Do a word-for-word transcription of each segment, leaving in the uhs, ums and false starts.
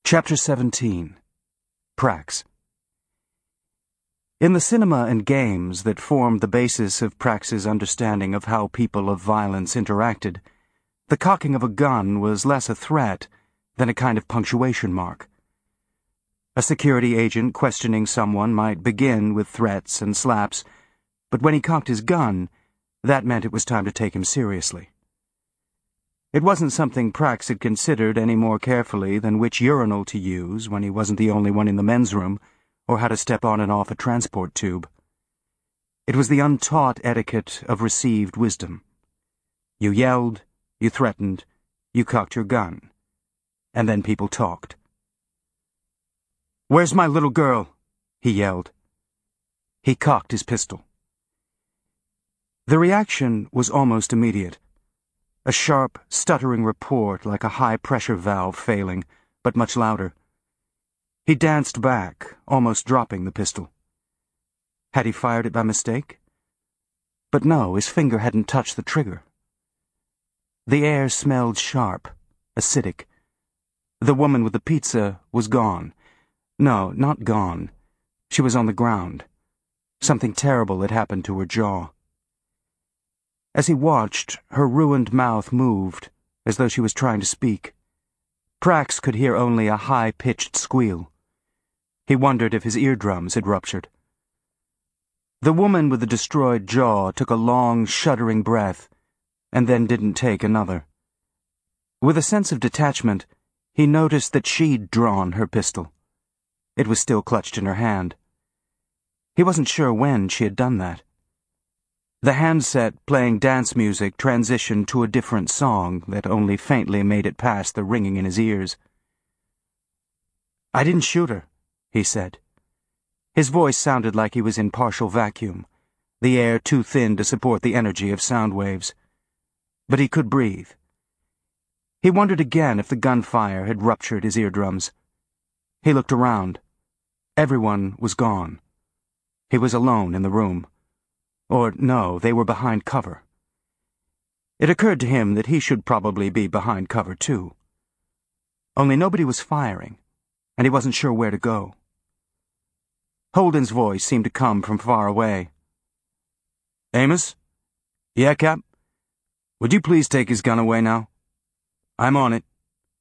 Chapter seventeen. Prax. In the cinema and games that formed the basis of Prax's understanding of how people of violence interacted, the cocking of a gun was less a threat than a kind of punctuation mark. A security agent questioning someone might begin with threats and slaps, but when he cocked his gun, that meant it was time to take him seriously. It wasn't something Prax had considered any more carefully than which urinal to use when he wasn't the only one in the men's room, or how to step on and off a transport tube. It was the untaught etiquette of received wisdom. You yelled, you threatened, you cocked your gun, and then people talked. "Where's my little girl?" he yelled. He cocked his pistol. The reaction was almost immediate. A sharp, stuttering report like a high-pressure valve failing, but much louder. He danced back, almost dropping the pistol. Had he fired it by mistake? But no, his finger hadn't touched the trigger. The air smelled sharp, acidic. The woman with the pizza was gone. No, not gone. She was on the ground. Something terrible had happened to her jaw. As he watched, her ruined mouth moved, as though she was trying to speak. Prax could hear only a high-pitched squeal. He wondered if his eardrums had ruptured. The woman with the destroyed jaw took a long, shuddering breath, and then didn't take another. With a sense of detachment, he noticed that she'd drawn her pistol. It was still clutched in her hand. He wasn't sure when she had done that. The handset playing dance music transitioned to a different song that only faintly made it past the ringing in his ears. "I didn't shoot her," he said. His voice sounded like he was in partial vacuum, the air too thin to support the energy of sound waves. But he could breathe. He wondered again if the gunfire had ruptured his eardrums. He looked around. Everyone was gone. He was alone in the room. Or, no, they were behind cover. It occurred to him that he should probably be behind cover, too. Only nobody was firing, and he wasn't sure where to go. Holden's voice seemed to come from far away. "Amos? Yeah, Cap? Would you please take his gun away now? I'm on it."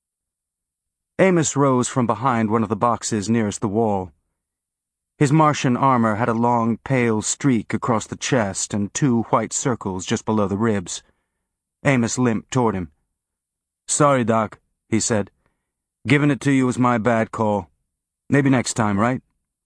Amos rose from behind one of the boxes nearest the wall. His Martian armor had a long, pale streak across the chest and two white circles just below the ribs. Amos limped toward him. "Sorry, Doc," he said. "Giving it to you was my bad call. Maybe next time, right?"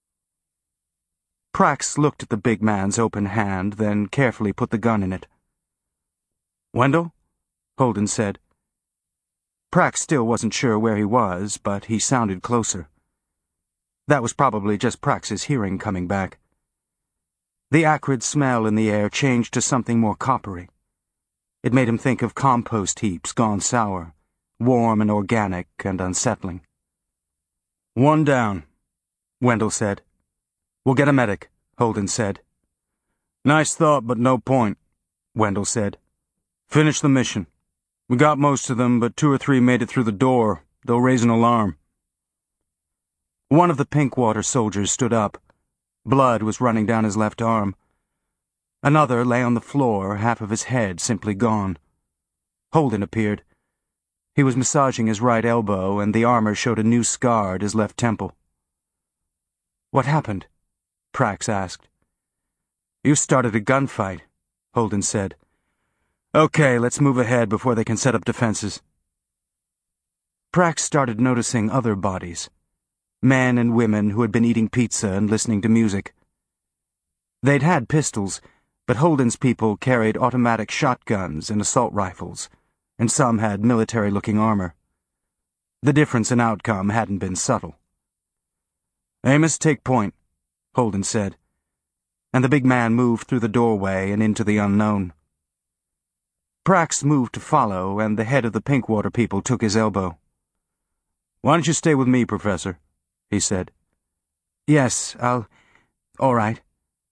Prax looked at the big man's open hand, then carefully put the gun in it. "Wendell?" Holden said. Prax still wasn't sure where he was, but he sounded closer. That was probably just Prax's hearing coming back. The acrid smell in the air changed to something more coppery. It made him think of compost heaps gone sour, warm and organic and unsettling. "One down," Wendell said. "We'll get a medic," Holden said. "Nice thought, but no point," Wendell said. "Finish the mission. We got most of them, but two or three made it through the door. They'll raise an alarm." One of the Pinkwater soldiers stood up. Blood was running down his left arm. Another lay on the floor, half of his head simply gone. Holden appeared. He was massaging his right elbow, and the armor showed a new scar at his left temple. "What happened?" Prax asked. "You started a gunfight," Holden said. "Okay, let's move ahead before they can set up defenses." Prax started noticing other bodies. Men and women who had been eating pizza and listening to music. They'd had pistols, but Holden's people carried automatic shotguns and assault rifles, and some had military-looking armor. The difference in outcome hadn't been subtle. "Amos, take point," Holden said, and the big man moved through the doorway and into the unknown. Prax moved to follow, and the head of the Pinkwater people took his elbow. "Why don't you stay with me, Professor?" he said. "Yes, I'll... all right."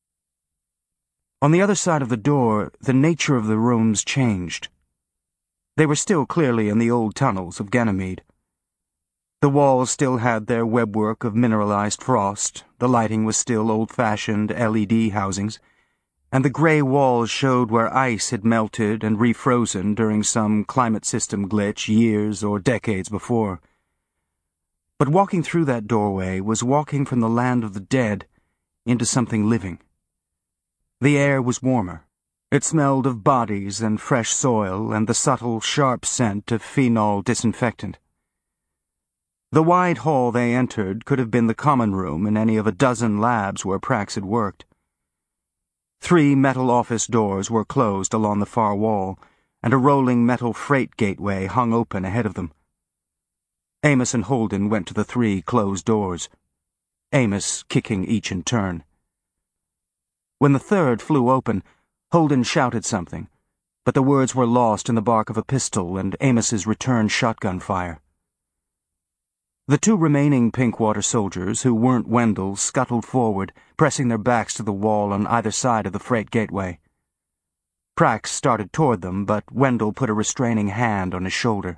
On the other side of the door, the nature of the rooms changed. They were still clearly in the old tunnels of Ganymede. The walls still had their webwork of mineralized frost, the lighting was still old-fashioned L E D housings, and the gray walls showed where ice had melted and refrozen during some climate system glitch years or decades before. But walking through that doorway was walking from the land of the dead into something living. The air was warmer. It smelled of bodies and fresh soil and the subtle, sharp scent of phenol disinfectant. The wide hall they entered could have been the common room in any of a dozen labs where Prax had worked. Three metal office doors were closed along the far wall, and a rolling metal freight gateway hung open ahead of them. Amos and Holden went to the three closed doors, Amos kicking each in turn. When the third flew open, Holden shouted something, but the words were lost in the bark of a pistol and Amos's return shotgun fire. The two remaining Pinkwater soldiers, who weren't Wendell, scuttled forward, pressing their backs to the wall on either side of the freight gateway. Prax started toward them, but Wendell put a restraining hand on his shoulder.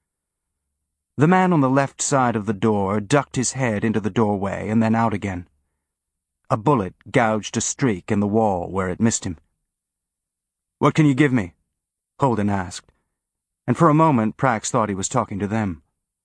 The man on the left side of the door ducked his head into the doorway and then out again. A bullet gouged a streak in the wall where it missed him. "What can you give me?" Holden asked, and for a moment Prax thought he was talking to them.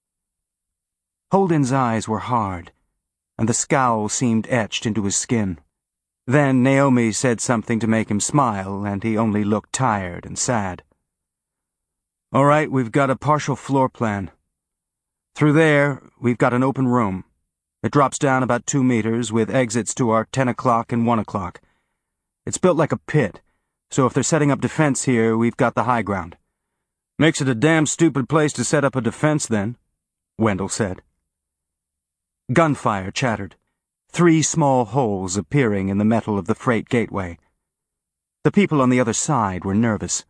Holden's eyes were hard, and the scowl seemed etched into his skin. Then Naomi said something to make him smile, and he only looked tired and sad. "All right, we've got a partial floor plan. Through there, we've got an open room. It drops down about two meters, with exits to our ten o'clock and one o'clock. It's built like a pit, so if they're setting up defense here, we've got the high ground." "Makes it a damn stupid place to set up a defense, then," Wendell said. Gunfire chattered, three small holes appearing in the metal of the freight gateway. The people on the other side were nervous.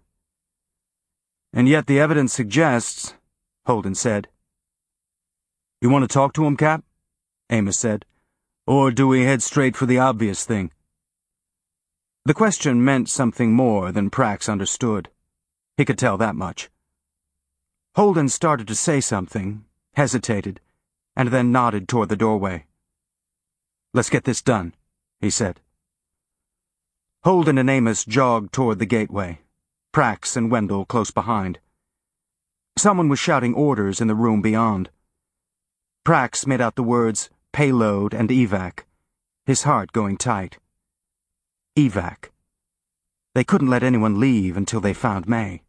"And yet the evidence suggests," Holden said. "You want to talk to him, Cap?" Amos said. "Or do we head straight for the obvious thing?" The question meant something more than Prax understood. He could tell that much. Holden started to say something, hesitated, and then nodded toward the doorway. "Let's get this done," he said. Holden and Amos jogged toward the gateway, Prax and Wendell close behind. Someone was shouting orders in the room beyond. Prax made out the words payload and evac, his heart going tight. Evac. They couldn't let anyone leave until they found May.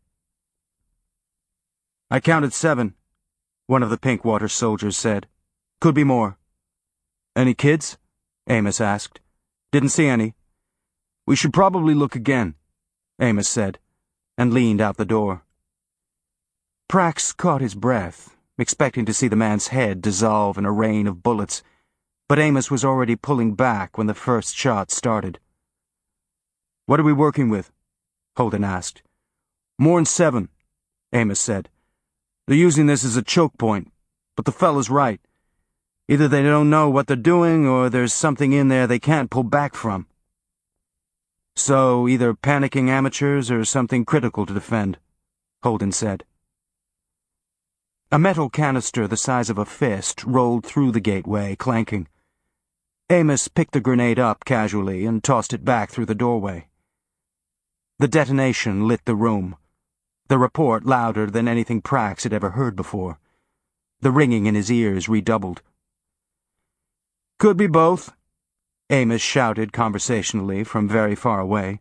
"I counted seven," one of the Pinkwater soldiers said. "Could be more." "Any kids?" Amos asked. "Didn't see any." "We should probably look again," Amos said, and leaned out the door. Prax caught his breath, expecting to see the man's head dissolve in a rain of bullets, but Amos was already pulling back when the first shot started. "What are we working with?" Holden asked. "More'n seven," Amos said. "They're using this as a choke point, but the fellow's right. Either they don't know what they're doing, or there's something in there they can't pull back from." "So, either panicking amateurs or something critical to defend," Holden said. A metal canister the size of a fist rolled through the gateway, clanking. Amos picked the grenade up casually and tossed it back through the doorway. The detonation lit the room, the report louder than anything Prax had ever heard before. The ringing in his ears redoubled. "Could be both," Amos shouted conversationally from very far away.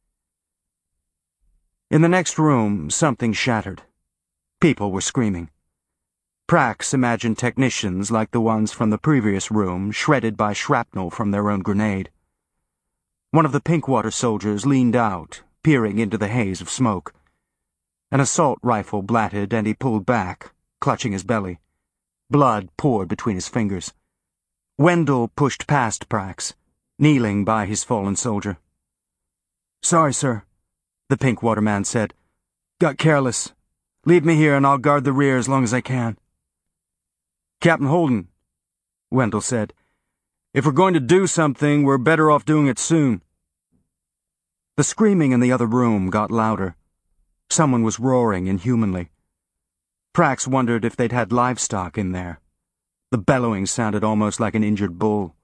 In the next room, something shattered. People were screaming. Prax imagined technicians like the ones from the previous room shredded by shrapnel from their own grenade. One of the Pinkwater soldiers leaned out, peering into the haze of smoke. An assault rifle blatted and he pulled back, clutching his belly. Blood poured between his fingers. Wendell pushed past Prax, kneeling by his fallen soldier. "Sorry, sir," the Pinkwater man said. "Got careless. Leave me here and I'll guard the rear as long as I can." "Captain Holden," Wendell said, "if we're going to do something, we're better off doing it soon." The screaming in the other room got louder. Someone was roaring inhumanly. Prax wondered if they'd had livestock in there, The bellowing sounded almost like an injured bull.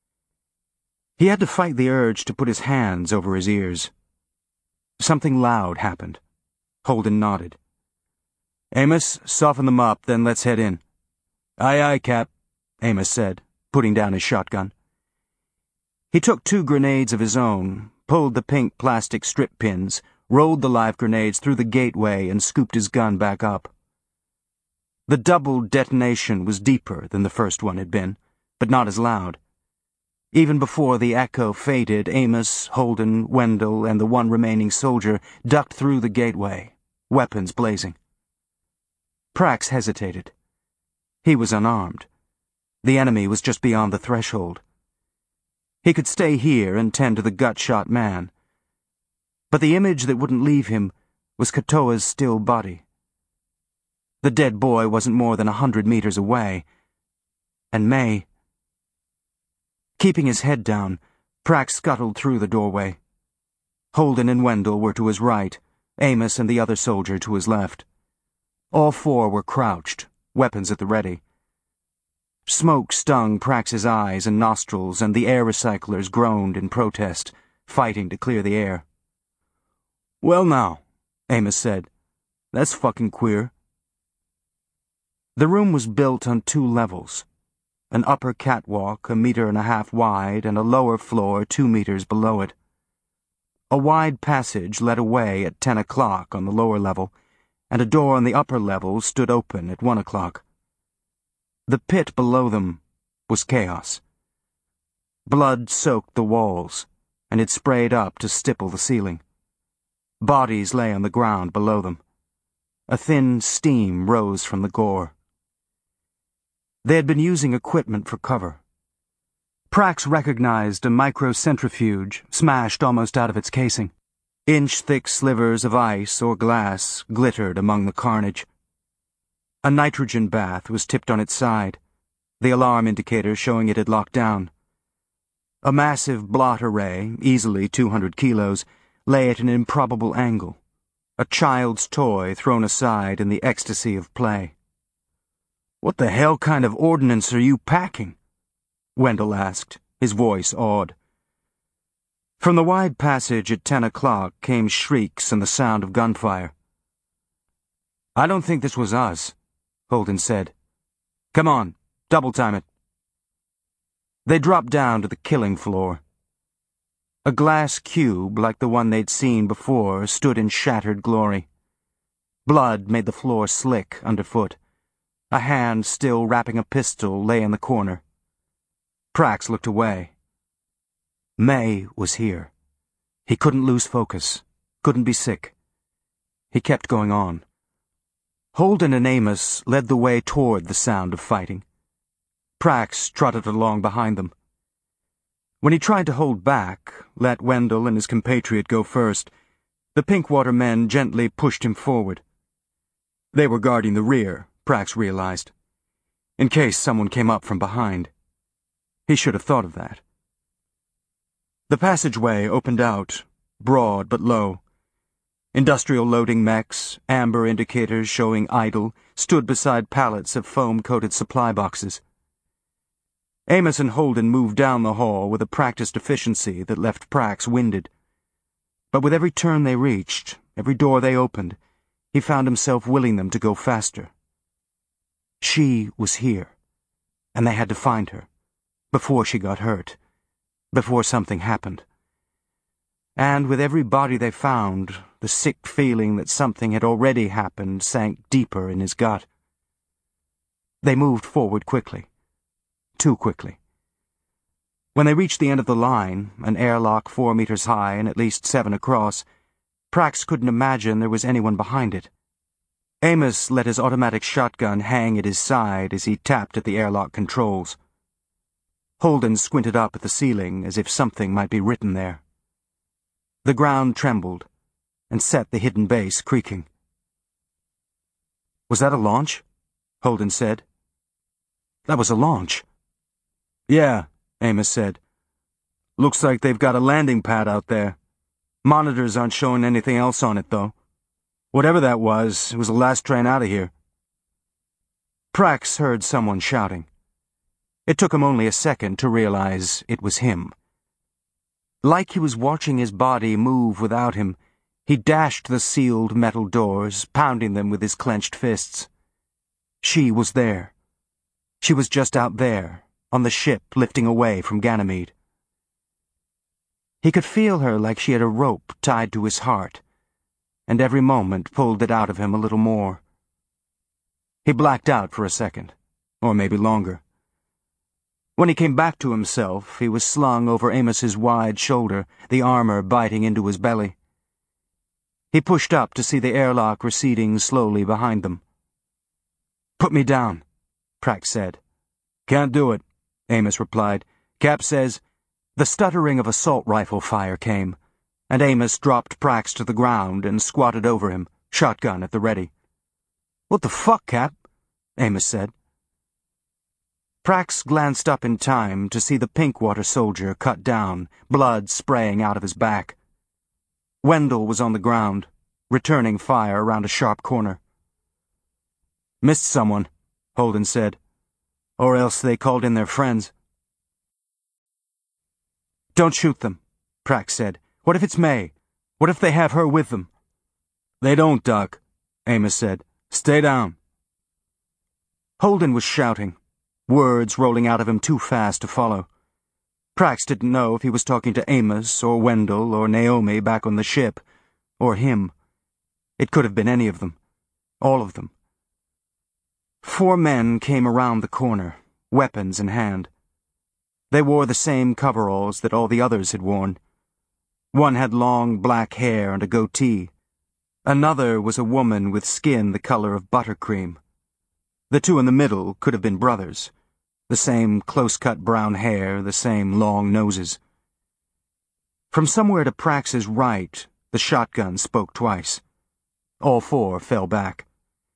He had to fight the urge to put his hands over his ears. Something loud happened. Holden nodded. "Amos, soften them up, then let's head in." "Aye, aye, Cap," Amos said, putting down his shotgun. He took two grenades of his own, pulled the pink plastic strip pins, rolled the live grenades through the gateway, and scooped his gun back up. The double detonation was deeper than the first one had been, but not as loud. Even before the echo faded, Amos, Holden, Wendell, and the one remaining soldier ducked through the gateway, weapons blazing. Prax hesitated. He was unarmed. The enemy was just beyond the threshold. He could stay here and tend to the gut-shot man. But the image that wouldn't leave him was Katoa's still body. The dead boy wasn't more than a hundred meters away. And May... Keeping his head down, Prax scuttled through the doorway. Holden and Wendell were to his right, Amos and the other soldier to his left. All four were crouched, weapons at the ready. Smoke stung Prax's eyes and nostrils, and the air recyclers groaned in protest, fighting to clear the air. "Well now," Amos said, "that's fucking queer." The room was built on two levels. An upper catwalk a meter and a half wide and a lower floor two meters below it. A wide passage led away at ten o'clock on the lower level, and a door on the upper level stood open at one o'clock. The pit below them was chaos. Blood soaked the walls, and it sprayed up to stipple the ceiling. Bodies lay on the ground below them. A thin steam rose from the gore. They had been using equipment for cover. Prax recognized a microcentrifuge smashed almost out of its casing. Inch-thick slivers of ice or glass glittered among the carnage. A nitrogen bath was tipped on its side, the alarm indicator showing it had locked down. A massive blot array, easily two hundred kilos, lay at an improbable angle, a child's toy thrown aside in the ecstasy of play. "What the hell kind of ordnance are you packing?" Wendell asked, his voice awed. From the wide passage at ten o'clock came shrieks and the sound of gunfire. "I don't think this was us," Holden said. "Come on, double time it." They dropped down to the killing floor. A glass cube like the one they'd seen before stood in shattered glory. Blood made the floor slick underfoot. A hand still wrapping a pistol lay in the corner. Prax looked away. May was here. He couldn't lose focus, couldn't be sick. He kept going on. Holden and Amos led the way toward the sound of fighting. Prax trotted along behind them. When he tried to hold back, let Wendell and his compatriot go first, the Pinkwater men gently pushed him forward. They were guarding the rear, Prax realized, in case someone came up from behind. He should have thought of that. The passageway opened out, broad but low. Industrial loading mechs, amber indicators showing idle, stood beside pallets of foam-coated supply boxes. Amos and Holden moved down the hall with a practiced efficiency that left Prax winded. But with every turn they reached, every door they opened, he found himself willing them to go faster. She was here, and they had to find her, before she got hurt, before something happened. And with every body they found, the sick feeling that something had already happened sank deeper in his gut. They moved forward quickly. Too quickly. When they reached the end of the line, an airlock four meters high and at least seven across, Prax couldn't imagine there was anyone behind it. Amos let his automatic shotgun hang at his side as he tapped at the airlock controls. Holden squinted up at the ceiling as if something might be written there. The ground trembled and set the hidden base creaking. "Was that a launch?" Holden said. "That was a launch." "Yeah," Amos said. "Looks like they've got a landing pad out there. Monitors aren't showing anything else on it, though. Whatever that was, it was the last train out of here." Prax heard someone shouting. It took him only a second to realize it was him. Like he was watching his body move without him, he dashed the sealed metal doors, pounding them with his clenched fists. She was there. She was just out there, on the ship lifting away from Ganymede. He could feel her like she had a rope tied to his heart, and every moment pulled it out of him a little more. He blacked out for a second, or maybe longer. When he came back to himself, he was slung over Amos's wide shoulder, the armor biting into his belly. He pushed up to see the airlock receding slowly behind them. "Put me down," Prax said. "Can't do it," Amos replied. "Cap says—" The stuttering of assault rifle fire came, and Amos dropped Prax to the ground and squatted over him, shotgun at the ready. "What the fuck, Cap?" Amos said. Prax glanced up in time to see the Pinkwater soldier cut down, blood spraying out of his back. Wendell was on the ground, returning fire around a sharp corner. "Missed someone," Holden said. "Or else they called in their friends." "Don't shoot them," Prax said. "What if it's May? What if they have her with them?" "They don't, Doc," Amos said. "Stay down." Holden was shouting, words rolling out of him too fast to follow. Prax didn't know if he was talking to Amos or Wendell or Naomi back on the ship, or him. It could have been any of them. All of them. Four men came around the corner, weapons in hand. They wore the same coveralls that all the others had worn. One had long black hair and a goatee. Another was a woman with skin the color of buttercream. The two in the middle could have been brothers. The same close-cut brown hair, the same long noses. From somewhere to Prax's right, the shotgun spoke twice. All four fell back.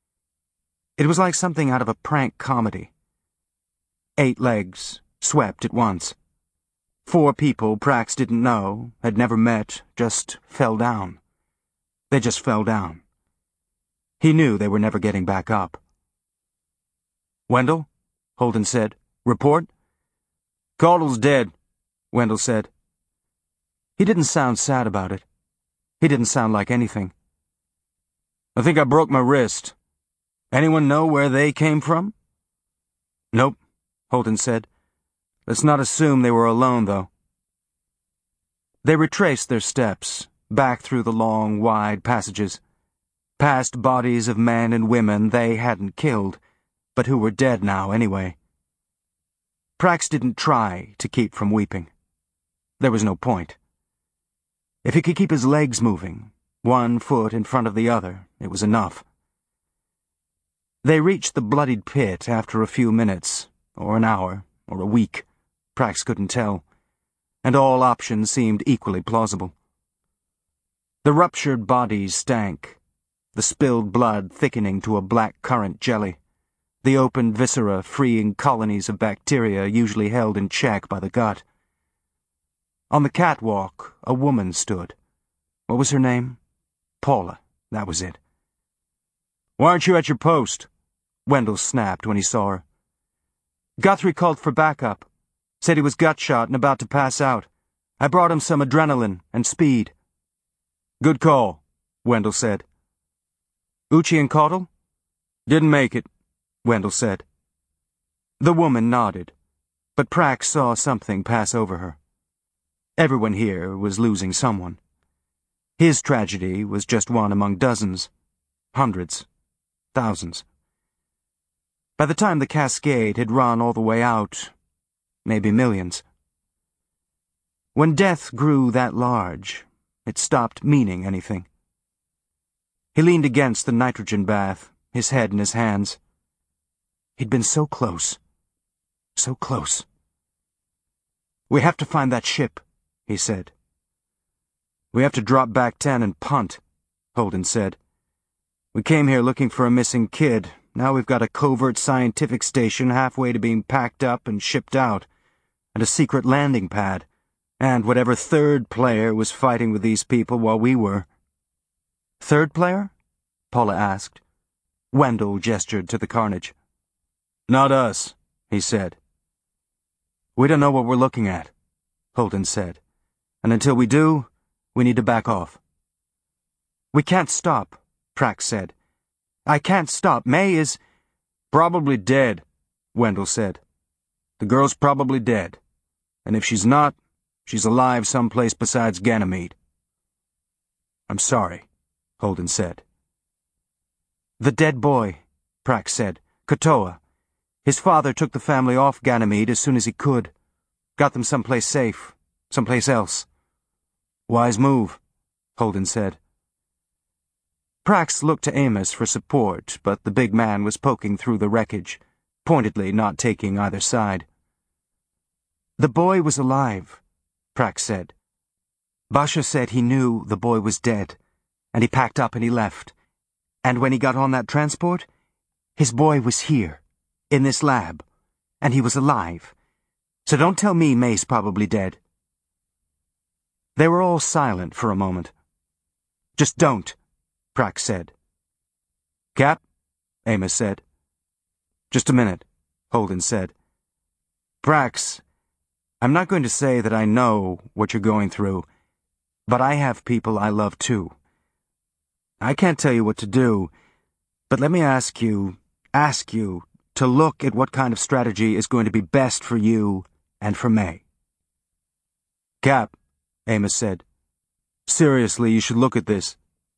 It was like something out of a prank comedy. Eight legs, swept at once. Four people Prax didn't know, had never met, just fell down. They just fell down. He knew they were never getting back up. "Wendell?" Holden said. "Report?" "Caudle's dead," Wendell said. He didn't sound sad about it. He didn't sound like anything. "I think I broke my wrist. Anyone know where they came from?" "Nope," Holden said. "Let's not assume they were alone, though." They retraced their steps, back through the long, wide passages, past bodies of men and women they hadn't killed, but who were dead now anyway. Prax didn't try to keep from weeping. There was no point. If he could keep his legs moving, one foot in front of the other, it was enough. They reached the bloodied pit after a few minutes, or an hour, or a week. Prax couldn't tell, and all options seemed equally plausible. The ruptured bodies stank, the spilled blood thickening to a black currant jelly, the open viscera freeing colonies of bacteria usually held in check by the gut. On the catwalk, a woman stood. What was her name? Paula, that was it. "Why aren't you at your post?" Wendell snapped when he saw her. "Guthrie called for backup. Said he was gut-shot and about to pass out. I brought him some adrenaline and speed." "Good call," Wendell said. "Uchi and Caudle?" "Didn't make it," Wendell said. The woman nodded, but Prax saw something pass over her. Everyone here was losing someone. His tragedy was just one among dozens, hundreds, thousands. By the time the cascade had run all the way out, maybe millions. When death grew that large, it stopped meaning anything. He leaned against the nitrogen bath, his head in his hands. He'd been so close. So close. "We have to find that ship," he said. "We have to drop back ten and punt," Holden said. "We came here looking for a missing kid. Now we've got a covert scientific station halfway to being packed up and shipped out, and a secret landing pad, and whatever third player was fighting with these people while we were." "Third player?" Paula asked. Wendell gestured to the carnage. "Not us," he said. We don't know what we're looking at, Holden said. And until we do, we need to back off. We can't stop, Prax said. I can't stop. May is... Probably dead, Wendell said. The girl's probably dead. And if she's not, she's alive someplace besides Ganymede. I'm sorry, Holden said. The dead boy, Prax said. Kotoa. His father took the family off Ganymede as soon as he could. Got them someplace safe. Someplace else. Wise move, Holden said. Prax looked to Amos for support, but the big man was poking through the wreckage, pointedly not taking either side. The boy was alive, Prax said. Basha said he knew the boy was dead, and he packed up and he left. And when he got on that transport, his boy was here, in this lab, and he was alive. So don't tell me May's probably dead. They were all silent for a moment. Just don't, Prax said. Cap, Amos said. Just a minute, Holden said. Prax, I'm not going to say that I know what you're going through, but I have people I love too. I can't tell you what to do, but let me ask you, ask you to look at what kind of strategy is going to be best for you and for May. Cap, Amos said. Seriously, you should look at this.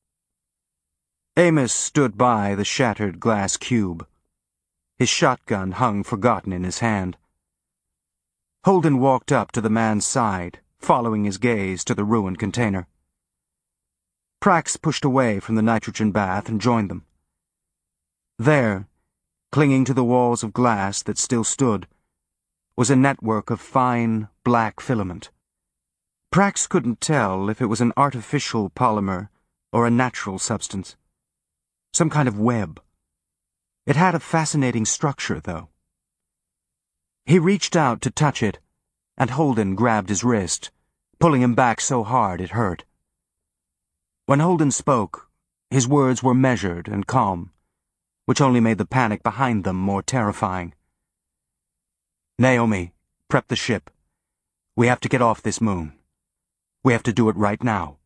Amos stood by the shattered glass cube. His shotgun hung forgotten in his hand. Holden walked up to the man's side, following his gaze to the ruined container. Prax pushed away from the nitrogen bath and joined them. There, clinging to the walls of glass that still stood, was a network of fine, black filament. Prax couldn't tell if it was an artificial polymer or a natural substance. Some kind of web. It had a fascinating structure, though. He reached out to touch it, and Holden grabbed his wrist, pulling him back so hard it hurt. When Holden spoke, his words were measured and calm, which only made the panic behind them more terrifying. Naomi, prep the ship. We have to get off this moon. We have to do it right now.